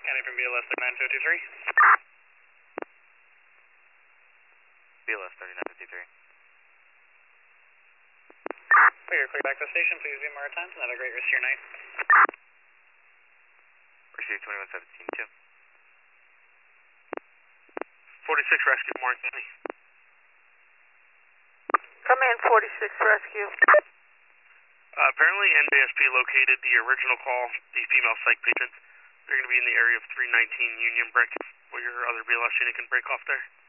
County from BLS 3953. BLS 3953. You're clear back to the station. Please be more times and have a great rest of your night. Receive 2117-2. 46 Rescue, Warren County. Come in, 46 Rescue. Apparently NJSP located the original call, the female psych patient. They're going to be in the area of 319 Union Brick, where your other BLS unit can break off there.